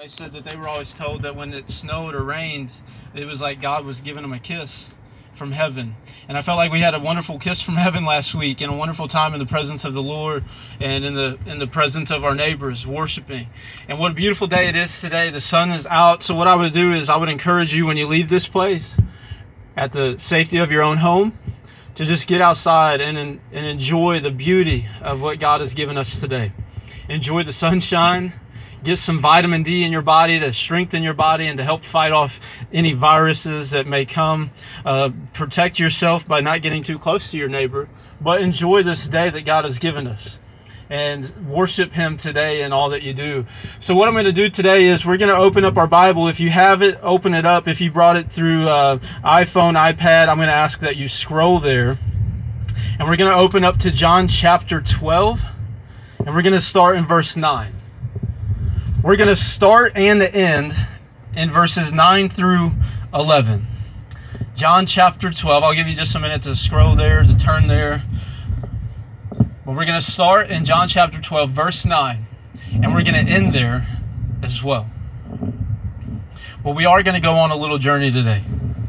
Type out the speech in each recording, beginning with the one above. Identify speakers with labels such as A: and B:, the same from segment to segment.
A: They said that they were always told that when it snowed or rained, it was like God was giving them a kiss from heaven. And I felt like we had a wonderful kiss from heaven last week, and a wonderful time in the presence of the Lord and in the presence of our neighbors worshiping. And what a beautiful day it is today. The sun is out. So what I would do is I would encourage you, when you leave this place at the safety of your own home, to just get outside and enjoy the beauty of what God has given us today. Enjoy the sunshine. Get some vitamin D in your body to strengthen your body and to help fight off any viruses that may come. Protect yourself by not getting too close to your neighbor. But enjoy this day that God has given us. And worship Him today in all that you do. So what I'm going to do today is we're going to open up our Bible. If you have it, open it up. If you brought it through iPhone, iPad, I'm going to ask that you scroll there. And we're going to open up to John chapter 12. And we're going to start in verse 9. We're going to start and end in verses 9 through 11. John chapter 12. I'll give you just a minute to scroll there, to turn there. But we're going to start in John chapter 12, verse 9. And we're going to end there as well. But we are going to go on a little journey today.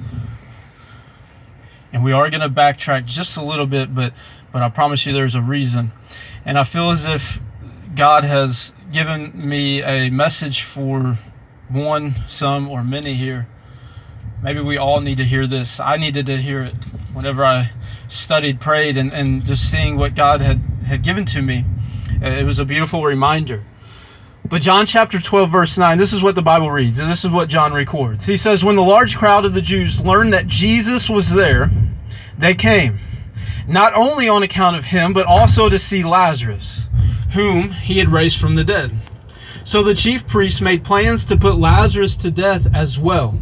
A: And we are going to backtrack just a little bit, but I promise you there's a reason. And I feel as if God has given me a message for one, some, or many here. Maybe we all need to hear this. I needed to hear it whenever I studied, prayed, and just seeing what God had given to me. It was a beautiful reminder. But John chapter 12, verse 9, this is what the Bible reads, and this is what John records. He says, "When the large crowd of the Jews learned that Jesus was there, they came, not only on account of him, but also to see Lazarus, whom he had raised from the dead. So the chief priests made plans to put Lazarus to death as well."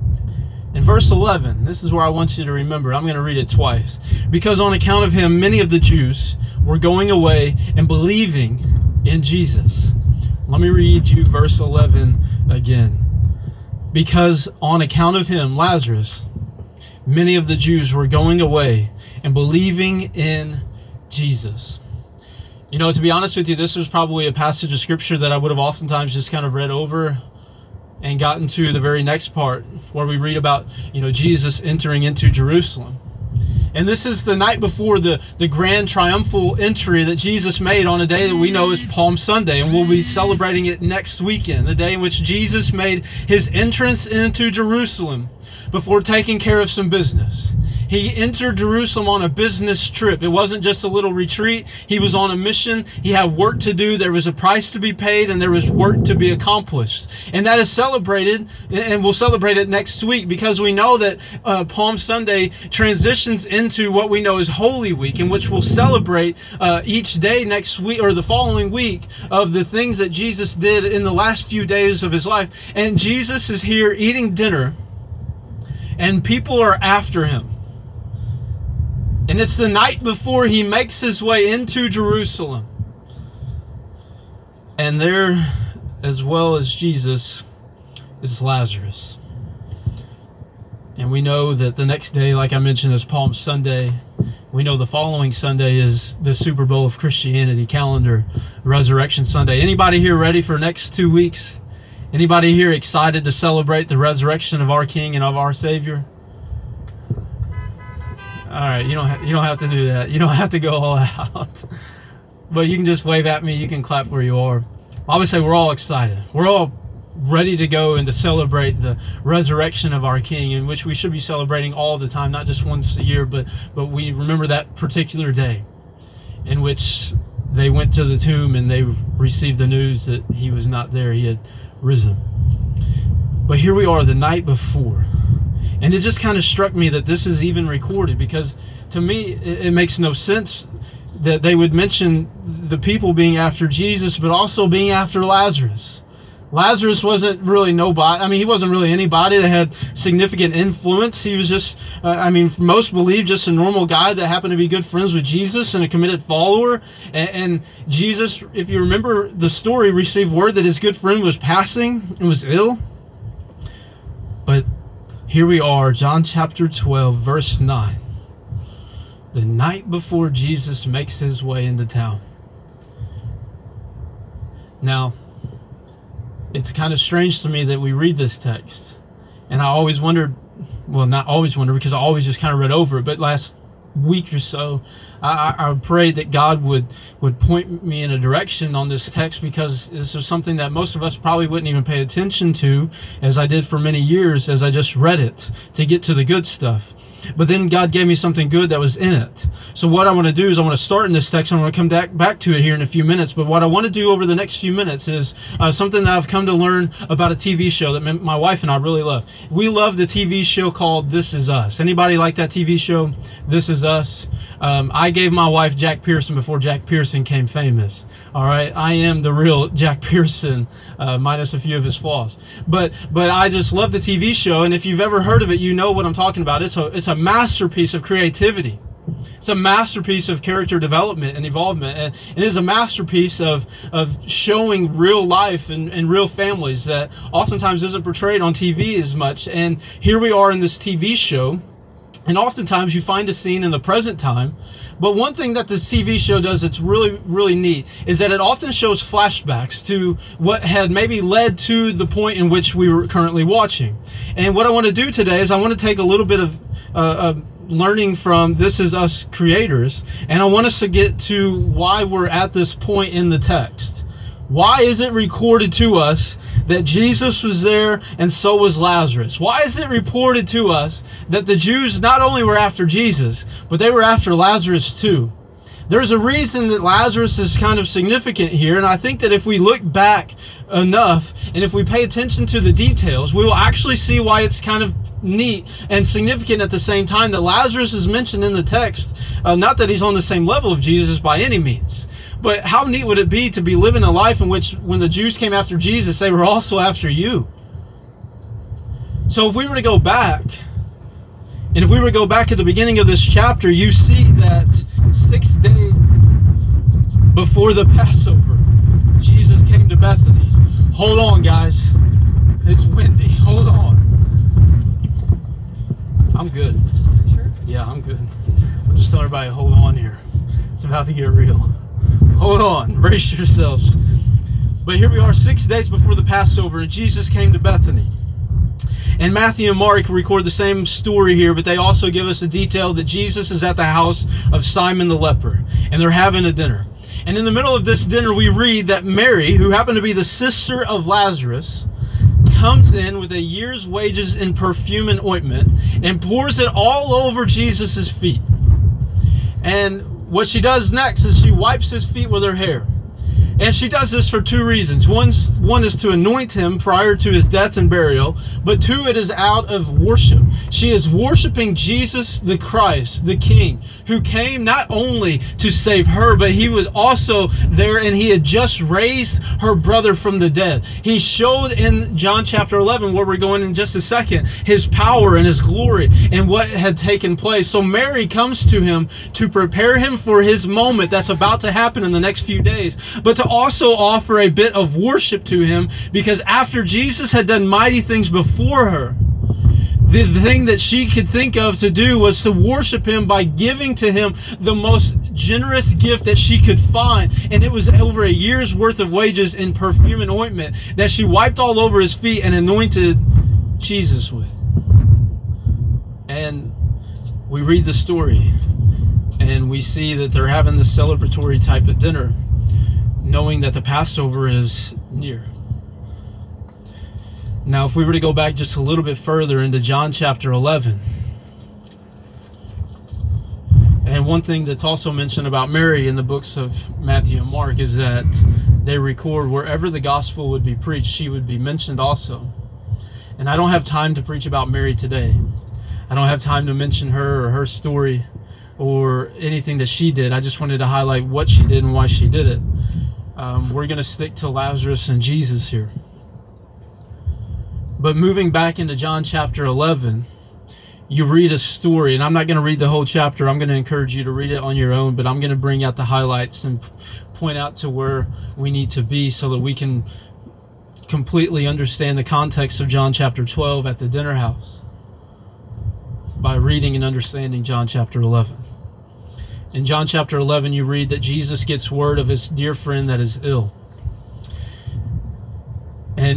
A: In verse 11, this is where I want you to remember. I'm going to read it twice. "Because on account of him, many of the Jews were going away and believing in Jesus." Let me read you verse 11 again. "Because on account of him, Lazarus, many of the Jews were going away and believing in Jesus." You know, to be honest with you, this was probably a passage of scripture that I would have oftentimes just kind of read over and gotten to the very next part where we read about, Jesus entering into Jerusalem. And this is the night before the grand triumphal entry that Jesus made on a day that we know as Palm Sunday. And we'll be celebrating it next weekend, the day in which Jesus made his entrance into Jerusalem before taking care of some business. He entered Jerusalem on a business trip. It wasn't just a little retreat. He was on a mission. He had work to do. There was a price to be paid, and there was work to be accomplished. And that is celebrated, and we'll celebrate it next week, because we know that Palm Sunday transitions into what we know as Holy Week, in which we'll celebrate each day next week or the following week of the things that Jesus did in the last few days of his life. And Jesus is here eating dinner, and people are after him. And it's the night before he makes his way into Jerusalem. And there, as well as Jesus, is Lazarus. And we know that the next day, like I mentioned, is Palm Sunday. We know the following Sunday is the Super Bowl of Christianity calendar, Resurrection Sunday. Anybody here ready for next 2 weeks? Anybody here excited to celebrate the resurrection of our King and of our Savior? All right, you don't have to do that. You don't have to go all out. But you can just wave at me. You can clap where you are. I would say we're all excited. We're all ready to go and to celebrate the resurrection of our King, in which we should be celebrating all the time, not just once a year, but we remember that particular day in which they went to the tomb and they received the news that he was not there. He had risen. But here we are the night before. And it just kind of struck me that this is even recorded, because to me it makes no sense that they would mention the people being after Jesus, but also being after Lazarus. Lazarus wasn't really nobody. I mean, he wasn't really anybody that had significant influence. He was just, most believe just a normal guy that happened to be good friends with Jesus and a committed follower. And Jesus, if you remember the story, received word that his good friend was passing and was ill. But here we are, John chapter 12, verse 9. The night before Jesus makes his way into town. Now, it's kind of strange to me that we read this text. And I always wondered, well, not always wondered, because I always just kind of read over it, but last week or so, I prayed that God would point me in a direction on this text, because this is something that most of us probably wouldn't even pay attention to, as I did for many years, as I just read it to get to the good stuff. But then God gave me something good that was in it. So what I want to do is I want to start in this text, and I want to come back to it here in a few minutes. But what I want to do over the next few minutes is something that I've come to learn about a TV show that my wife and I really love. We love the TV show called This Is Us. Anybody like that TV show, This Is Us? I gave my wife Jack Pearson before Jack Pearson came famous. All right, I am the real Jack Pearson, minus a few of his flaws. But I just love the TV show, and if you've ever heard of it, you know what I'm talking about. It's a masterpiece of creativity. It's a masterpiece of character development and involvement, and it is a masterpiece of showing real life and real families that oftentimes isn't portrayed on TV as much. And here we are in this TV show, and oftentimes you find a scene in the present time. But one thing that this TV show does that's really, really neat is that it often shows flashbacks to what had maybe led to the point in which we were currently watching. And what I want to do today is I want to take a little bit of learning from This Is Us creators, and I want us to get to why we're at this point in the text. Why is it recorded to us that Jesus was there and so was Lazarus? Why is it reported to us that the Jews not only were after Jesus, but they were after Lazarus too? There's a reason that Lazarus is kind of significant here, and I think that if we look back enough and if we pay attention to the details, we will actually see why it's kind of neat and significant at the same time that Lazarus is mentioned in the text. Not that he's on the same level of Jesus by any means, but how neat would it be to be living a life in which when the Jews came after Jesus, they were also after you? So if we were to go back, and if we were to go back at the beginning of this chapter, you see that 6 days before the Passover, Jesus came to Bethany. Hold on, guys. It's windy. Hold on. I'm good.
B: Sure?
A: Yeah, I'm good. I'm just telling everybody, hold on here. It's about to get real. Hold on. Brace yourselves. But here we are 6 days before the Passover, and Jesus came to Bethany. And Matthew and Mark record the same story here, but they also give us the detail that Jesus is at the house of Simon the leper, and they're having a dinner. And in the middle of this dinner, we read that Mary, who happened to be the sister of Lazarus, comes in with a year's wages in perfume and ointment and pours it all over Jesus' feet. And what she does next is she wipes his feet with her hair. And she does this for two reasons. One is to anoint him prior to his death and burial, but two, it is out of worship. She is worshiping Jesus the Christ, the King, who came not only to save her, but he was also there, and he had just raised her brother from the dead. He showed in John chapter 11, where we're going in just a second, his power and his glory and what had taken place. So Mary comes to him to prepare him for his moment that's about to happen in the next few days, but to also offer a bit of worship to him, because after Jesus had done mighty things before her, the thing that she could think of to do was to worship him by giving to him the most generous gift that she could find. And it was over a year's worth of wages in perfume and ointment that she wiped all over his feet and anointed Jesus with. And we read the story and we see that they're having this celebratory type of dinner, knowing that the Passover is near. Now, if we were to go back just a little bit further into John chapter 11, and one thing that's also mentioned about Mary in the books of Matthew and Mark is that they record wherever the gospel would be preached, she would be mentioned also. And I don't have time to preach about Mary today. I don't have time to mention her or her story or anything that she did. I just wanted to highlight what she did and why she did it. We're going to stick to Lazarus and Jesus here. But moving back into John chapter 11, you read a story, and I'm not going to read the whole chapter. I'm going to encourage you to read it on your own, but I'm going to bring out the highlights and point out to where we need to be so that we can completely understand the context of John chapter 12 at the dinner house by reading and understanding John chapter 11. In John chapter 11, you read that Jesus gets word of his dear friend that is ill. And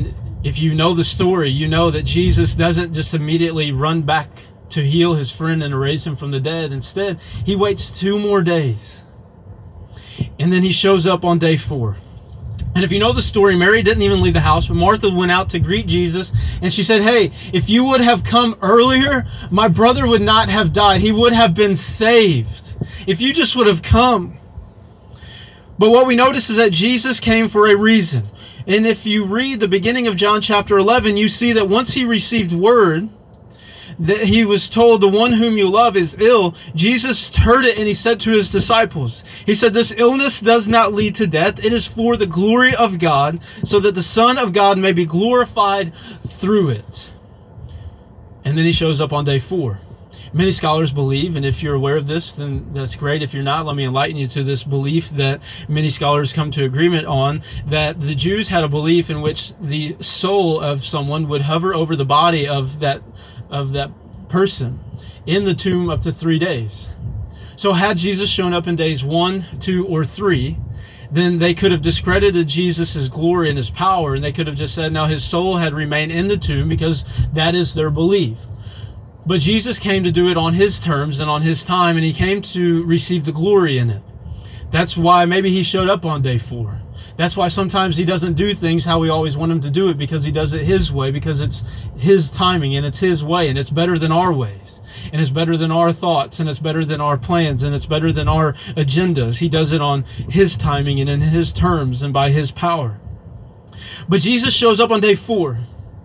A: If you know the story, you know that Jesus doesn't just immediately run back to heal his friend and raise him from the dead. Instead, he waits 2 more days. And then he shows up on day 4. And if you know the story, Mary didn't even leave the house, but Martha went out to greet Jesus. And she said, hey, if you would have come earlier, my brother would not have died. He would have been saved if you just would have come. But what we notice is that Jesus came for a reason. And if you read the beginning of John chapter 11, you see that once he received word that he was told, the one whom you love is ill, Jesus heard it and he said to his disciples, he said, this illness does not lead to death. It is for the glory of God, so that the Son of God may be glorified through it. And then he shows up on day 4. Many scholars believe, and if you're aware of this, then that's great. If you're not, let me enlighten you to this belief that many scholars come to agreement on, that the Jews had a belief in which the soul of someone would hover over the body of that person in the tomb up to 3 days. So had Jesus shown up in days 1, 2, or 3, then they could have discredited Jesus' glory and his power, and they could have just said, now his soul had remained in the tomb, because that is their belief. But Jesus came to do it on his terms and on his time, and he came to receive the glory in it. That's why maybe he showed up on day 4. That's why sometimes he doesn't do things how we always want him to do it, because he does it his way, because it's his timing and it's his way, and it's better than our ways, and it's better than our thoughts, and it's better than our plans, and it's better than our agendas. He does it on his timing and in his terms and by his power. But Jesus shows up on day 4.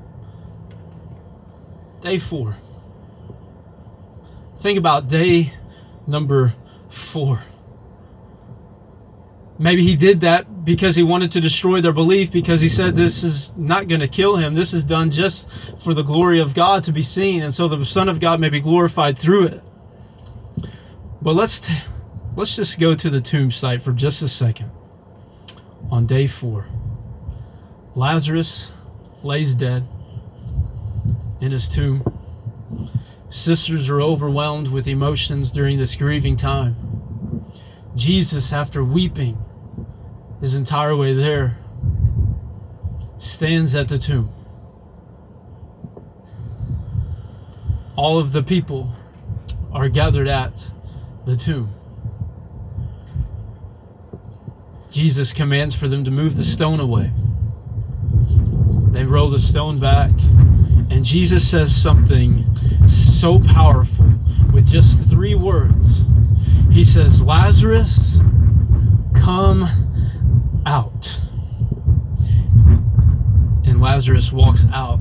A: Day 4. Think about day number 4. Maybe he did that because he wanted to destroy their belief, because he said this is not going to kill him. This is done just for the glory of God to be seen, and so the Son of God may be glorified through it. But let's just go to the tomb site for just a second. On day 4, Lazarus lays dead in his tomb. Sisters are overwhelmed with emotions during this grieving time. Jesus, after weeping his entire way there, stands at the tomb. All of the people are gathered at the tomb. Jesus commands for them to move the stone away. They roll the stone back, and Jesus says something so powerful with just 3 words. He says, Lazarus, come out. And Lazarus walks out.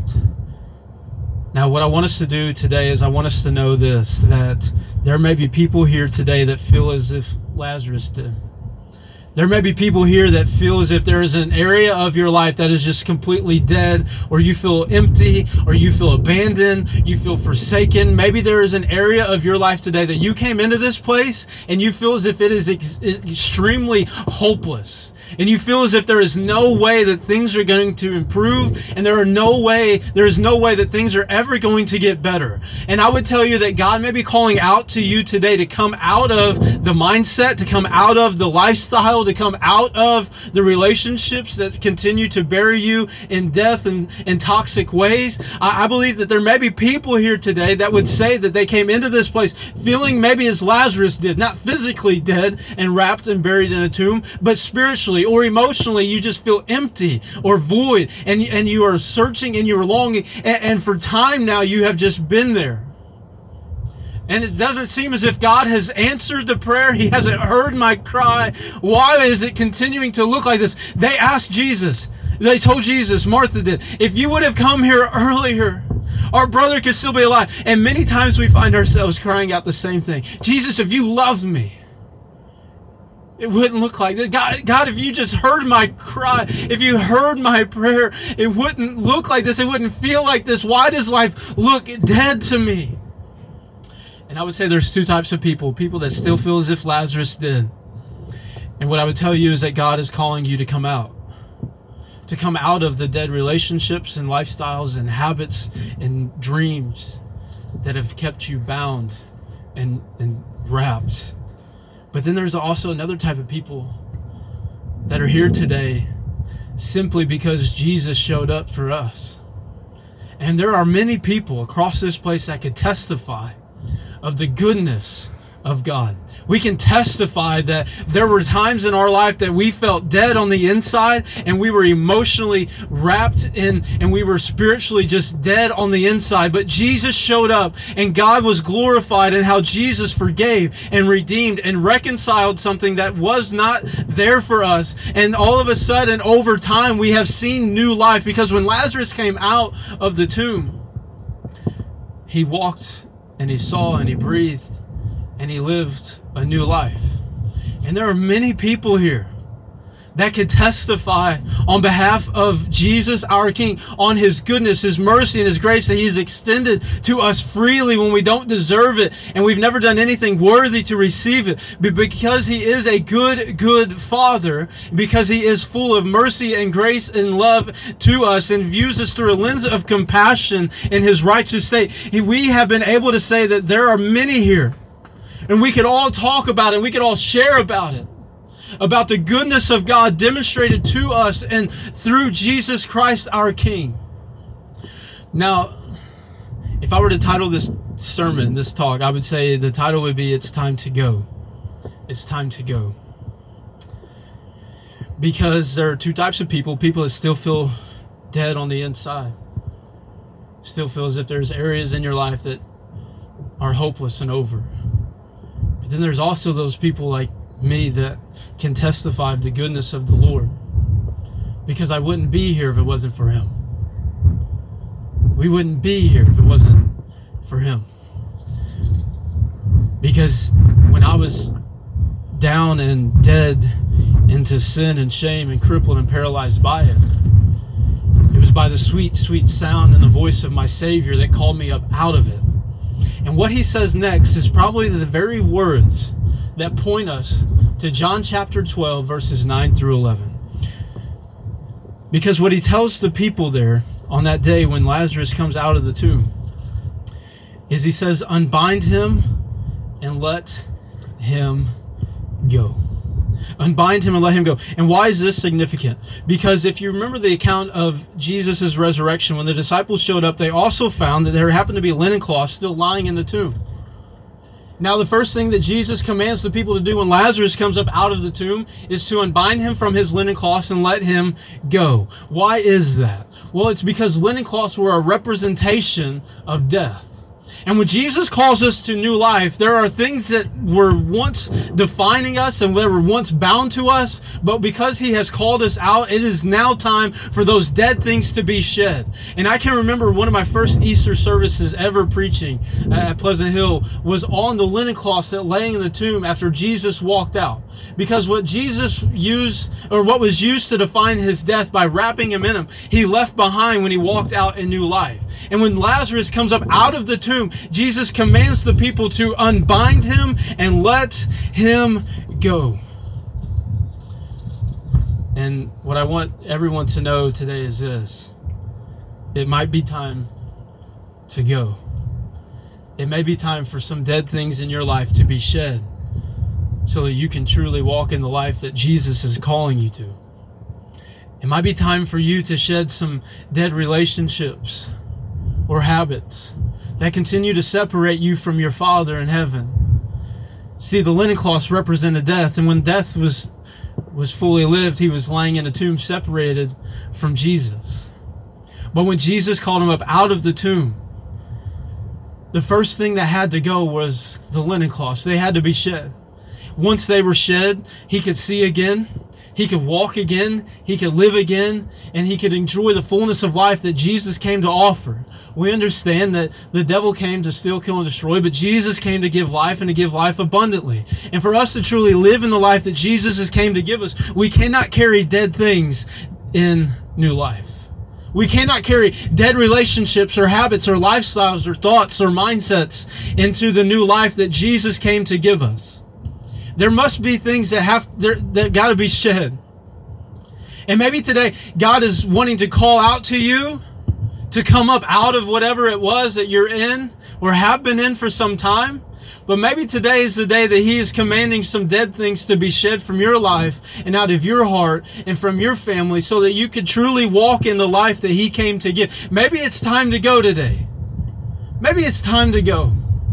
A: Now, what I want us to do today is I want us to know this, that there may be people here today that feel as if Lazarus did. There may be people here that feel as if there is an area of your life that is just completely dead, or you feel empty, or you feel abandoned, you feel forsaken. Maybe there is an area of your life today that you came into this place and you feel as if it is extremely hopeless. And you feel as if there is no way that things are going to improve, and there is no way that things are ever going to get better. And I would tell you that God may be calling out to you today to come out of the mindset, to come out of the lifestyle, to come out of the relationships that continue to bury you in death and in toxic ways. I believe that there may be people here today that would say that they came into this place feeling maybe as Lazarus did, not physically dead and wrapped and buried in a tomb, but spiritually or emotionally, you just feel empty or void, and you are searching and you are longing, and for time now you have just been there. And it doesn't seem as if God has answered the prayer. He hasn't heard my cry. Why is it continuing to look like this? They asked Jesus. They told Jesus, Martha did, if you would have come here earlier, our brother could still be alive. And many times we find ourselves crying out the same thing. Jesus, if you loved me, it wouldn't look like this. God, if you just heard my cry, if you heard my prayer, it wouldn't look like this. It wouldn't feel like this. Why does life look dead to me? And I would say there's 2 types of people that still feel as if Lazarus did. And what I would tell you is that God is calling you to come out of the dead relationships and lifestyles and habits and dreams that have kept you bound and wrapped. But then there's also another type of people that are here today simply because Jesus showed up for us. And there are many people across this place that could testify of the goodness of God. We can testify that there were times in our life that we felt dead on the inside, and we were emotionally wrapped in, and we were spiritually just dead on the inside. But Jesus showed up, and God was glorified in how Jesus forgave and redeemed and reconciled something that was not there for us. And all of a sudden, over time, we have seen new life, because when Lazarus came out of the tomb, he walked and he saw and he breathed and he lived a new life. And there are many people here that could testify on behalf of Jesus, our King, on His goodness, His mercy, and His grace that He's extended to us freely when we don't deserve it and we've never done anything worthy to receive it. But because He is a good Father, because He is full of mercy and grace and love to us and views us through a lens of compassion in His righteous state, we have been able to say that there are many here, and we could all talk about it, and we could all share about it, about the goodness of God demonstrated to us and through Jesus Christ our King. Now, if I were to title this sermon, this talk, I would say the title would be, It's Time to Go. It's time to go. Because there are two types of people that still feel dead on the inside. Still feel as if there's areas in your life that are hopeless and over. But then there's also those people like me that can testify of the goodness of the Lord, because I wouldn't be here if it wasn't for Him. We wouldn't be here if it wasn't for Him. Because when I was down and dead into sin and shame and crippled and paralyzed by it, it was by the sweet, sweet sound and the voice of my Savior that called me up out of it. And what He says next is probably the very words that point us to John chapter 12, verses 9 through 11. Because what He tells the people there on that day when Lazarus comes out of the tomb is He says, unbind him and let him go. Unbind him and let him go. And why is this significant? Because if you remember the account of Jesus' resurrection, when the disciples showed up, they also found that there happened to be linen cloths still lying in the tomb. Now, the first thing that Jesus commands the people to do when Lazarus comes up out of the tomb is to unbind him from his linen cloths and let him go. Why is that? Well, it's because linen cloths were a representation of death. And when Jesus calls us to new life, there are things that were once defining us and that were once bound to us, but because He has called us out, it is now time for those dead things to be shed. And I can remember one of my first Easter services ever preaching at Pleasant Hill was on the linen cloths that lay in the tomb after Jesus walked out. Because what Jesus used, or what was used to define His death by wrapping Him in Him, He left behind when He walked out in new life. And when Lazarus comes up out of the tomb, Jesus commands the people to unbind him and let him go. And what I want everyone to know today is this: it might be time to go. It may be time for some dead things in your life to be shed so that you can truly walk in the life that Jesus is calling you to. It might be time for you to shed some dead relationships or habits that continue to separate you from your Father in heaven. See, the linen cloths represented death, and when death was fully lived, He was lying in a tomb separated from Jesus. But when Jesus called him up out of the tomb, the first thing that had to go was the linen cloths. They had to be shed. Once they were shed, He could see again. He could walk again, He could live again, and He could enjoy the fullness of life that Jesus came to offer. We understand that the devil came to steal, kill, and destroy, but Jesus came to give life and to give life abundantly. And for us to truly live in the life that Jesus has came to give us, we cannot carry dead things in new life. We cannot carry dead relationships or habits or lifestyles or thoughts or mindsets into the new life that Jesus came to give us. There must be things that got to be shed. And maybe today God is wanting to call out to you to come up out of whatever it was that you're in or have been in for some time. But maybe today is the day that He is commanding some dead things to be shed from your life and out of your heart and from your family so that you could truly walk in the life that He came to give. Maybe it's time to go today. Maybe it's time to go.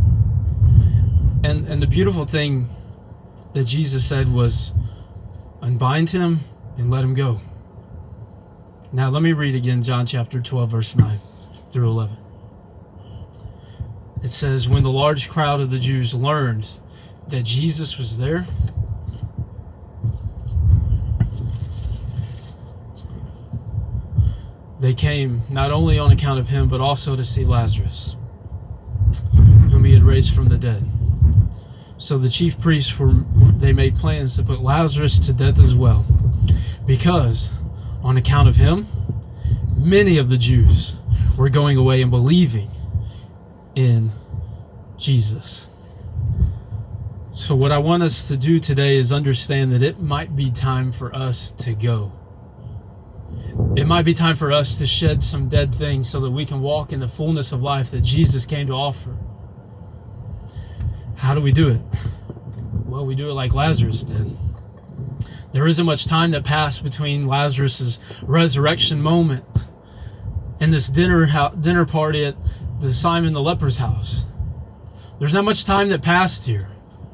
A: And the beautiful thing that Jesus said was, unbind him and let him go. Now let me read again John chapter 12, verse 9 through 11. It says, when the large crowd of the Jews learned that Jesus was there, they came not only on account of him, but also to see Lazarus, whom he had raised from the dead. So the chief priests they made plans to put Lazarus to death as well, because on account of him, many of the Jews were going away and believing in Jesus. So what I want us to do today is understand that it might be time for us to go. It might be time for us to shed some dead things so that we can walk in the fullness of life that Jesus came to offer. How do we do it? Well, we do it like Lazarus did. There isn't much time that passed between Lazarus' resurrection moment and this dinner party at the Simon the leper's house. There's not much time that passed here.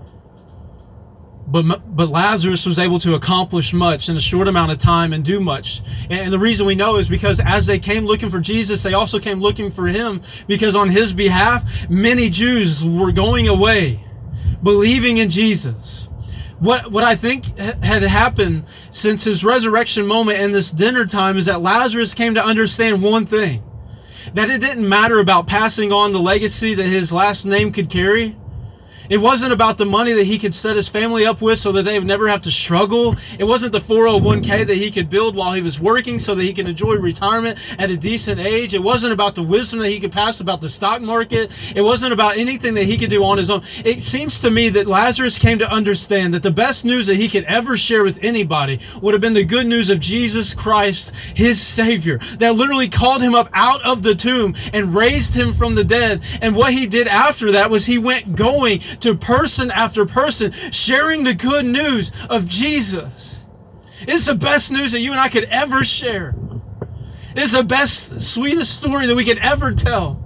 A: But Lazarus was able to accomplish much in a short amount of time and do much. And the reason we know is because as they came looking for Jesus, they also came looking for him, because on his behalf, many Jews were going away, believing in Jesus. What I think had happened since his resurrection moment and this dinner time is that Lazarus came to understand one thing, that it didn't matter about passing on the legacy that his last name could carry. It wasn't about the money that he could set his family up with so that they would never have to struggle. It wasn't the 401k that he could build while he was working so that he could enjoy retirement at a decent age. It wasn't about the wisdom that he could pass about the stock market. It wasn't about anything that he could do on his own. It seems to me that Lazarus came to understand that the best news that he could ever share with anybody would have been the good news of Jesus Christ, his Savior, that literally called him up out of the tomb and raised him from the dead. And what he did after that was he went going to person after person, sharing the good news of Jesus. It's the best news that you and I could ever share. It's the best, sweetest story that we could ever tell.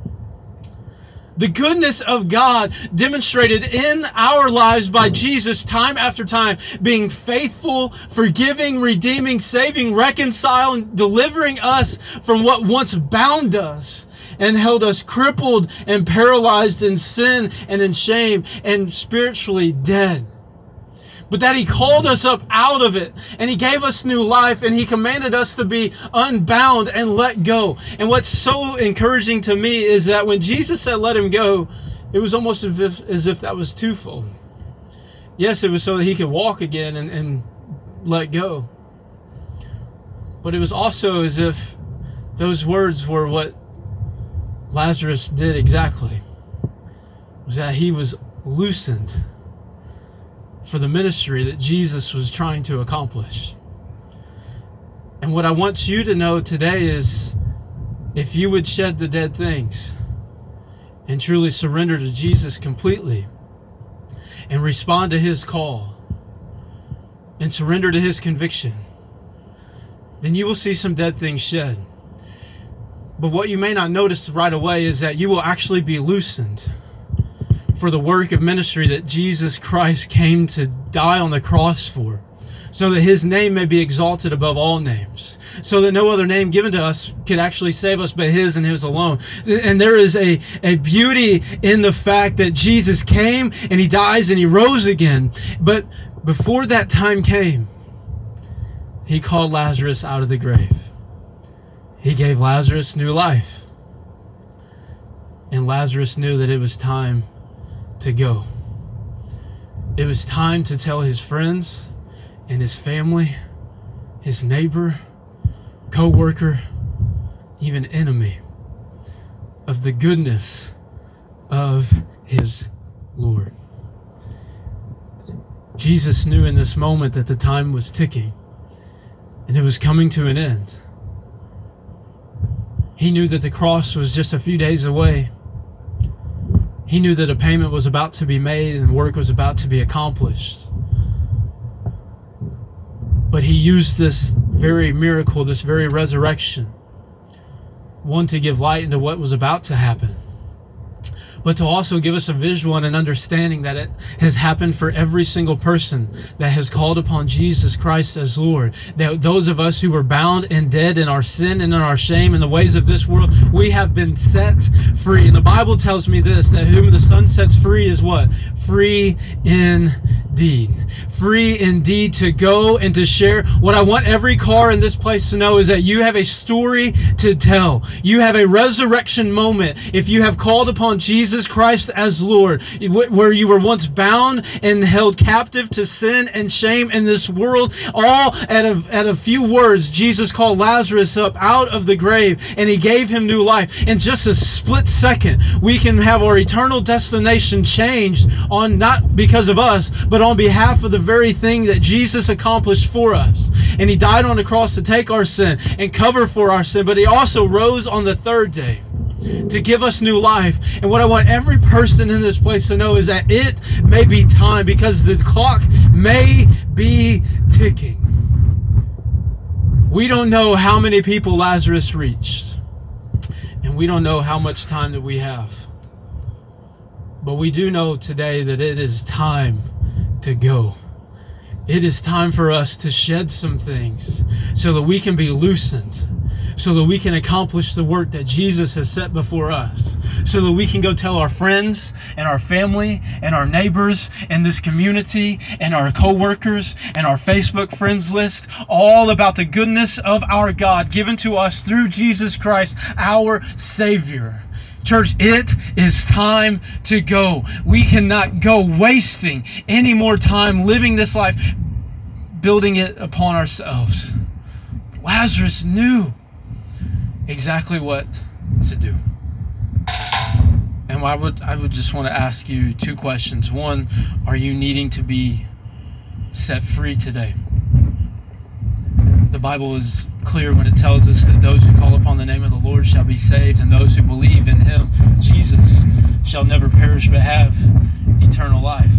A: The goodness of God demonstrated in our lives by Jesus time after time, being faithful, forgiving, redeeming, saving, reconciling, delivering us from what once bound us and held us crippled and paralyzed in sin and in shame and spiritually dead. But that he called us up out of it and he gave us new life and he commanded us to be unbound and let go. And what's so encouraging to me is that when Jesus said let him go, it was almost as if that was twofold. Yes, it was so that he could walk again and let go. But it was also as if those words were what Lazarus did exactly, was that he was loosened for the ministry that Jesus was trying to accomplish. And what I want you to know today is, if you would shed the dead things and truly surrender to Jesus completely and respond to his call and surrender to his conviction, then you will see some dead things shed. But what you may not notice right away is that you will actually be loosened for the work of ministry that Jesus Christ came to die on the cross for, so that his name may be exalted above all names, so that no other name given to us could actually save us but his and his alone. And there is a beauty in the fact that Jesus came and he dies and he rose again. But before that time came, he called Lazarus out of the grave. He gave Lazarus new life. And Lazarus knew that it was time to go. It was time to tell his friends and his family, his neighbor, co-worker, even enemy, of the goodness of his Lord. Jesus knew in this moment that the time was ticking and it was coming to an end. He knew that the cross was just a few days away. He knew that a payment was about to be made and work was about to be accomplished. But he used this very miracle, this very resurrection, one, to give light into what was about to happen, but to also give us a visual and an understanding that it has happened for every single person that has called upon Jesus Christ as Lord. That those of us who were bound and dead in our sin and in our shame and the ways of this world, we have been set free. And the Bible tells me this, that whom the Son sets free is what? Free indeed. Free indeed to go and to share. What I want every car in this place to know is that you have a story to tell. You have a resurrection moment. If you have called upon Jesus Christ as Lord, where you were once bound and held captive to sin and shame in this world, all at a few words, Jesus called Lazarus up out of the grave and he gave him new life. In just a split second, we can have our eternal destination changed, on not because of us, but on behalf of the very thing that Jesus accomplished for us. And he died on the cross to take our sin and cover for our sin, but he also rose on the third day to give us new life. And what I want every person in this place to know is that it may be time, because the clock may be ticking. We don't know how many people Lazarus reached, and we don't know how much time that we have. But we do know today that it is time to go. It is time for us to shed some things so that we can be loosened, so that we can accomplish the work that Jesus has set before us, so that we can go tell our friends and our family and our neighbors and this community and our co-workers and our Facebook friends list all about the goodness of our God given to us through Jesus Christ, our Savior. Church, it is time to go. We cannot go wasting any more time living this life, building it upon ourselves. Lazarus knew exactly what to do. And I would just want to ask you two questions. One, are you needing to be set free today? The Bible is clear when it tells us that those who call upon the name of the Lord shall be saved, and those who believe in him, Jesus, shall never perish but have eternal life.